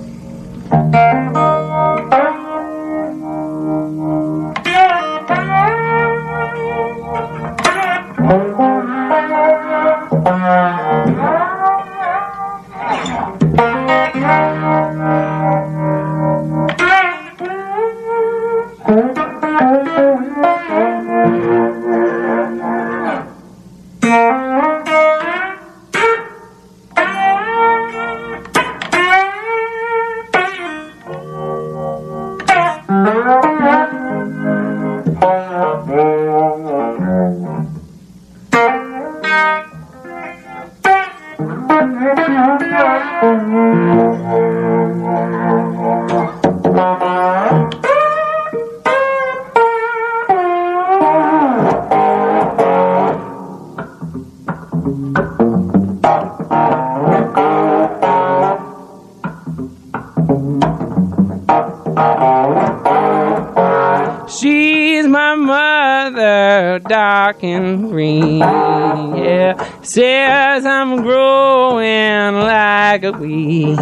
She's my mother, dark and green, yeah. Says I'm growing like a weed.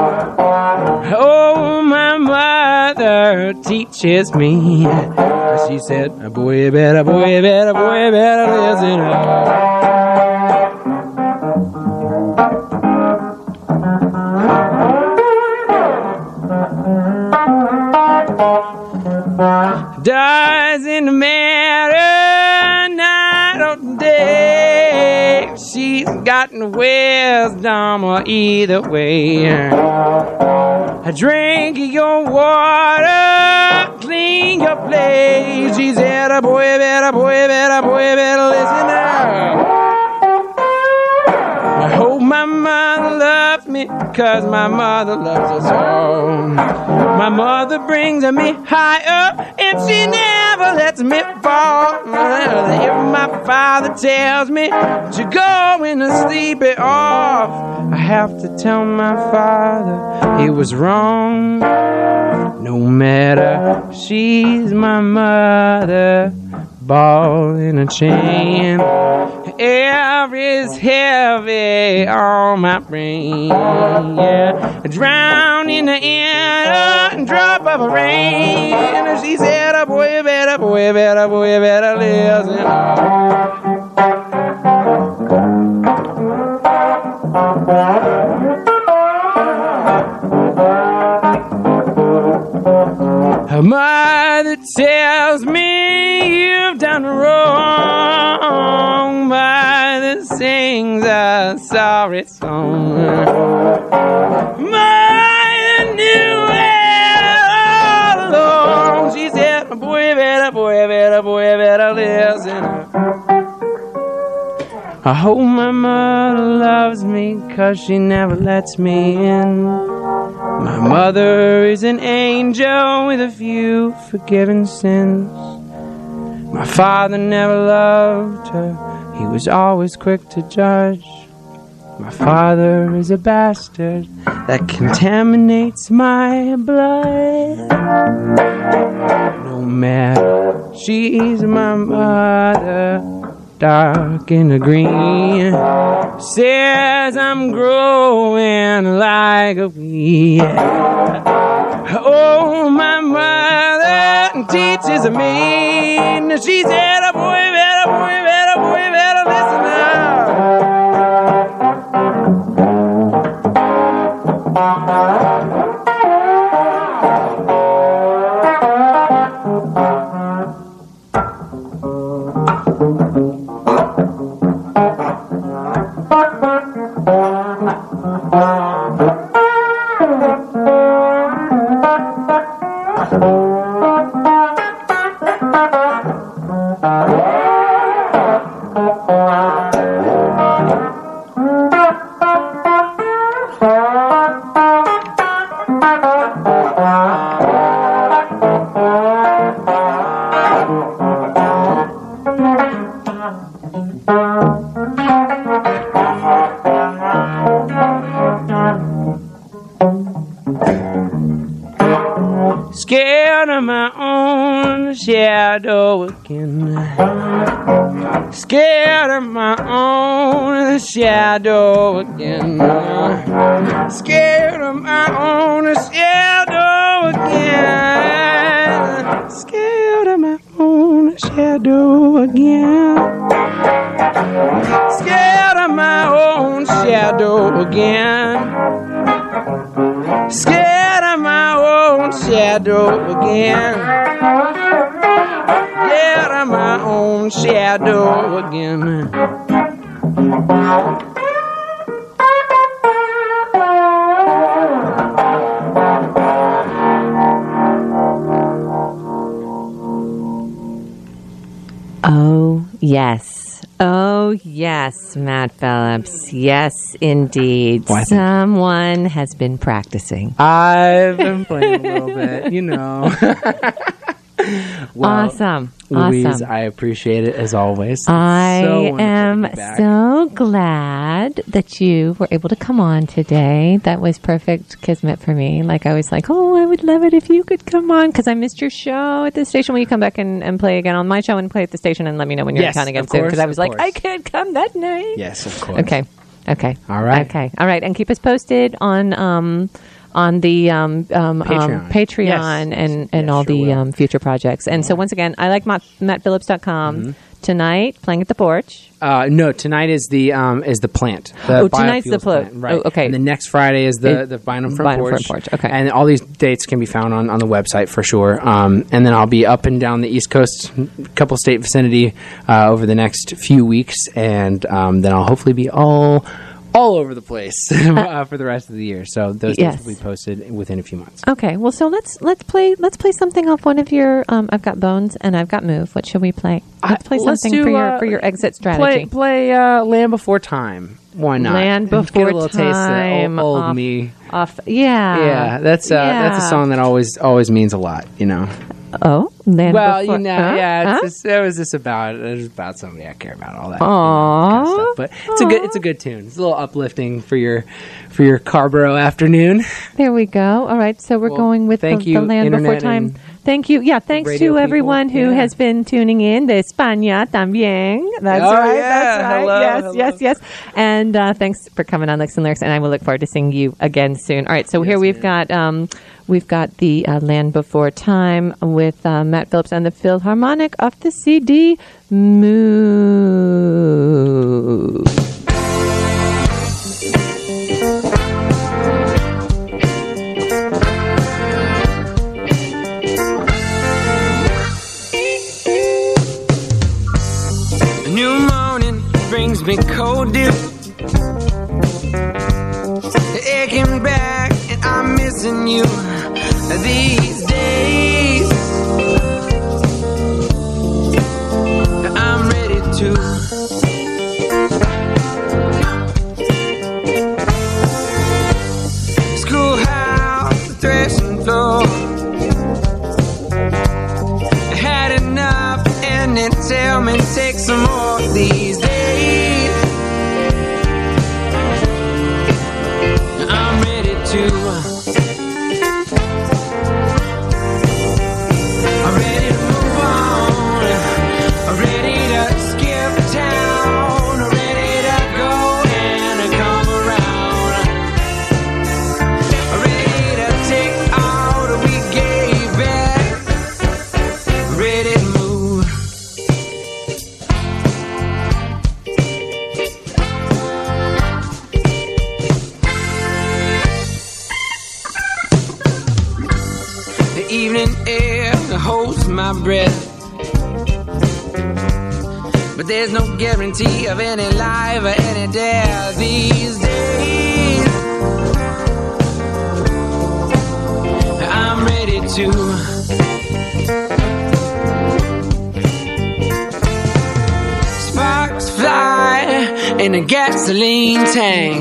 Oh, my mother teaches me. She said, boy, you better, boy, you better, boy, you better listen up. Doesn't matter night or day. She's got wisdom or either way. Drink your water, clean your plate. She said, a boy better, boy better, boy better listen up. I hope my mother loves me, cause my mother loves us all. My mother brings me higher, and she never lets me fall. If my father tells me to go in and sleep it off, I have to tell my father he was wrong. No matter, she's my mother, ball in a chain. Air is heavy on my brain, yeah. Drown in the end, drop of rain. And she said, oh, boy, better, boy, better, boy, better listen up. Her mother tells me you've done wrong. Mother sings a sorry song. Mother knew it all along. She said, boy, better, boy, better, boy, better listen. I hope my mother loves me, cause she never lets me in. My mother is an angel with a few forgiven sins. My father never loved her, he was always quick to judge. My father is a bastard that contaminates my blood. No matter, she's my mother, dark and the green. Says I'm growing like a weed. Oh, my mother teaches me. She said, a boy better, boy better, boy better listen Scared of my own shadow again. Scared of my own shadow again. Scared of my own shadow again. Scared of my own shadow again. Scared of my own shadow again. Scared of my own shadow again. Scared of my own shadow again. Oh, yes. Oh, yes, Matt Phillips. Yes, indeed. Why, thank you. Someone has been practicing. I've been playing a little bit, you know. Well, Awesome. Louise, Awesome. I appreciate it as always. It's I so wonderful to am be back. so glad that you were able to come on today. That was perfect kismet for me. Like, I was like, oh, I would love it if you could come on, because I missed your show at the station. Will you come back and, and play again on my show and play at the station and let me know when you're Yes, in town again of soon? course, Because I was of like, course. I can't come that night. Yes, of course. Okay. Okay. All right. Okay. All right. And keep us posted on um on the um, um, Patreon. um, Patreon Yes. and, and Yes, all sure the will. um, future projects. And so once again, I like Matt, matt phillips dot com. Mm-hmm. Tonight, playing at the porch. Uh, no, tonight is the um, is the plant. The Oh, tonight's the biofuels plant. plant, right? Oh, okay. And the next Friday is the It- the Bynum Front Bynum Porch. Front Porch, okay. And all these dates can be found on, on the website for sure. Um, and then I'll be up and down the East Coast, couple state vicinity uh, over the next few weeks, and um, then I'll hopefully be all all over the place uh, for the rest of the year. So those Yes. dates will be posted within a few months. Okay, well, so let's let's play let's play something off one of your. Um, I've got Bones and I've got Move. What should we play? Let's play Uh, let's something do, for your uh, for your exit Play strategy. play uh, Land Before Time. Why not? Land Get Before a little taste of Time old, old off- me. Off, yeah, Yeah, that's uh, that's a Yeah. song that always always means a lot, you know. Oh, Land Well, Before, you know, huh? yeah, it's Huh? just, it was just about it was about somebody I care about, all that, you know, Aw. kind of stuff. But it's a good it's a good tune. It's a little uplifting for your for your Carborough afternoon. There we go. All right, so we're Well, going with the, thank the you, Land Before Internet Time. and Thank you. Yeah, thanks radio to people. everyone who Yeah. has been tuning in. De España también. That's Oh, right. yeah. That's right. Hello, yes, hello. yes, yes. And uh, thanks for coming on Licks and Lyrics, and I will look forward to seeing you again soon. All right, so here we've got um, we've got the uh, Land Before Time with uh, Matt Phillips and the Philharmonic off the C D Move. A new morning brings me cold dew. Aching back and I'm missing you these days. I'm ready to schoolhouse, threshing floor. Had enough and then tell me take some more these days. I'm ready to I'm ready to move on. I'm ready to skip town. I'm ready to go and come around. I'm ready to take all that we gave back. Ready to move. The evening air holds my breath, but there's no guarantee of any life or any death these days. I'm ready to sparks fly in a gasoline tank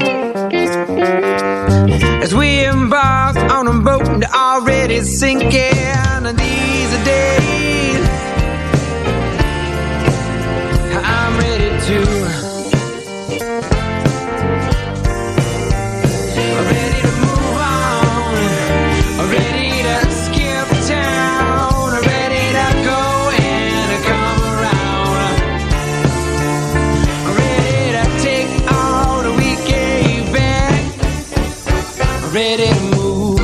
as we embark on a boat already sinking. These are days I'm ready to I'm ready to move on. ready to move.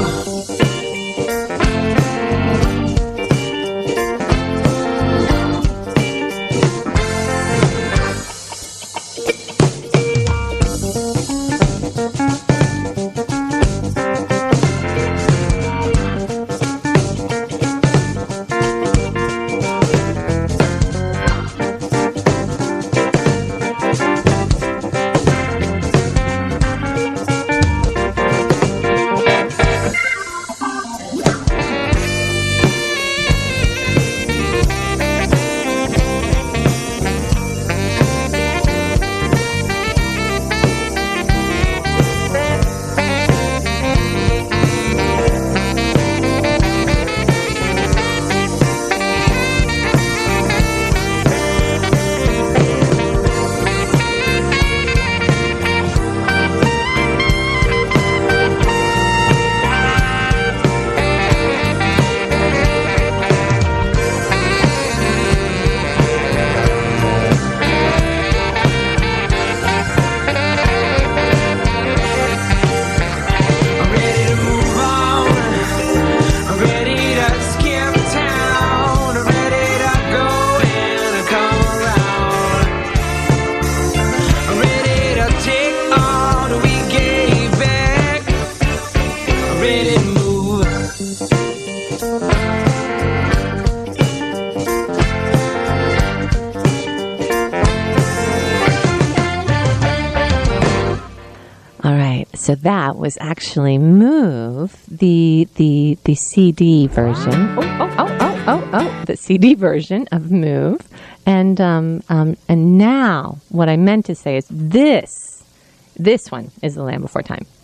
So that was actually Move, the the the C D version. Oh oh oh oh oh oh, the C D version of Move, and um um and now what I meant to say is this this one is The Land Before Time.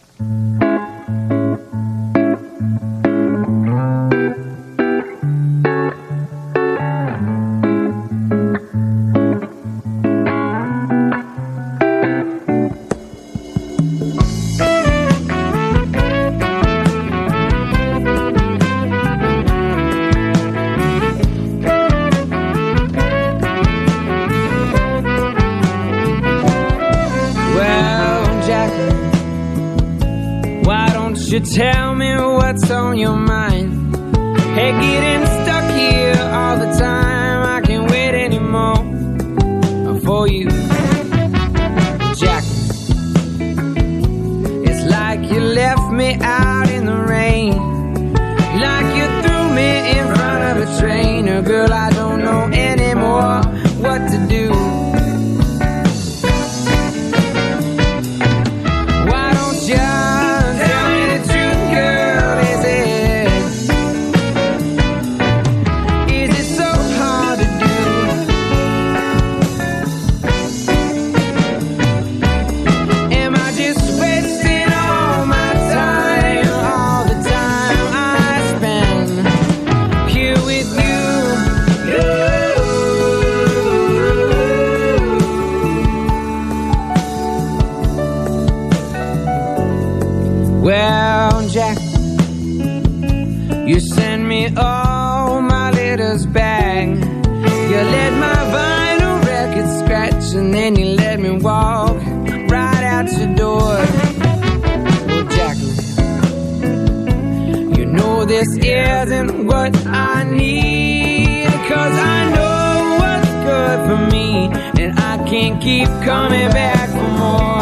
You tell me what's on your mind. Hey, getting stuck here all the time, I can't wait anymore for you, Jack. It's like you left me out in the rain, like you threw me in front of a train. Oh, girl, I don't know anymore what to do. Why don't you you send me all my letters back. You let my vinyl record scratch, and then you let me walk right out your door. Well, Jacqueline, you know this isn't what I need, 'cause I know what's good for me, and I can't keep coming back for more.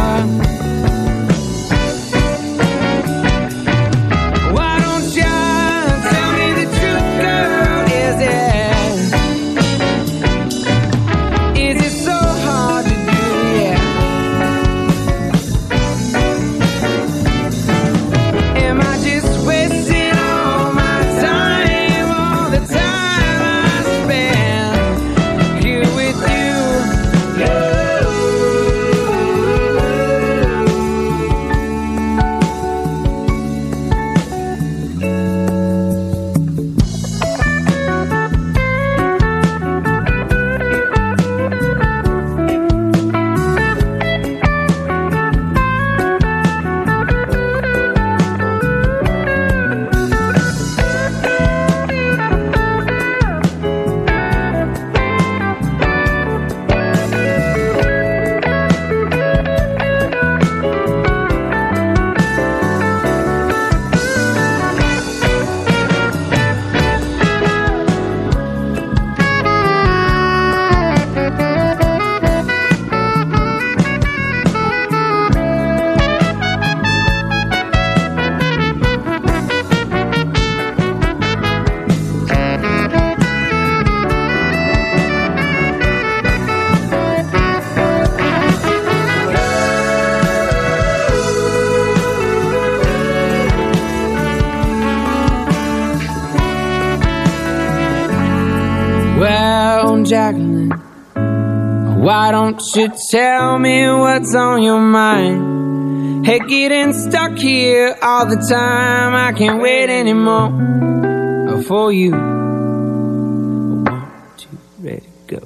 Jacqueline, why don't you tell me what's on your mind? Hey, getting stuck here all the time, I can't wait anymore for you. One, two, ready, go.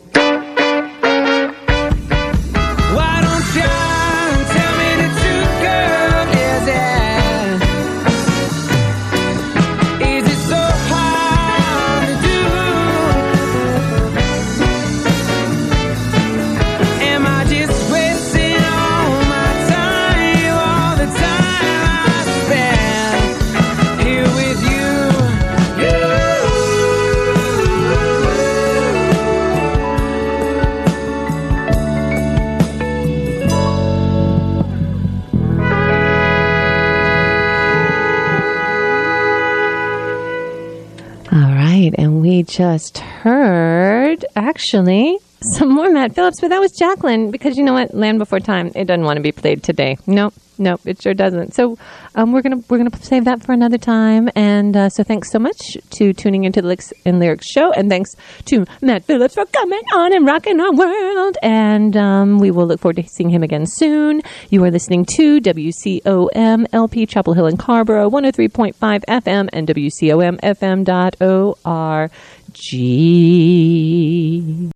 Why don't you tell me the truth, girl? Is it, is it so hard to do? Am I just wasting all my time, all the time I spend here with you? All right, and we just heard, actually, some more Matt Phillips, but that was Jacqueline, because you know what? Land Before Time, it doesn't want to be played today. Nope, nope, it sure doesn't. So um, we're gonna we're gonna save that for another time. And uh, so thanks so much to tuning into the Licks and Lyrics show, and thanks to Matt Phillips for coming on and rocking our world. And um, we will look forward to seeing him again soon. You are listening to W C O M L P Chapel Hill and Carrboro, one oh three point five F M and W C O M F M dot org.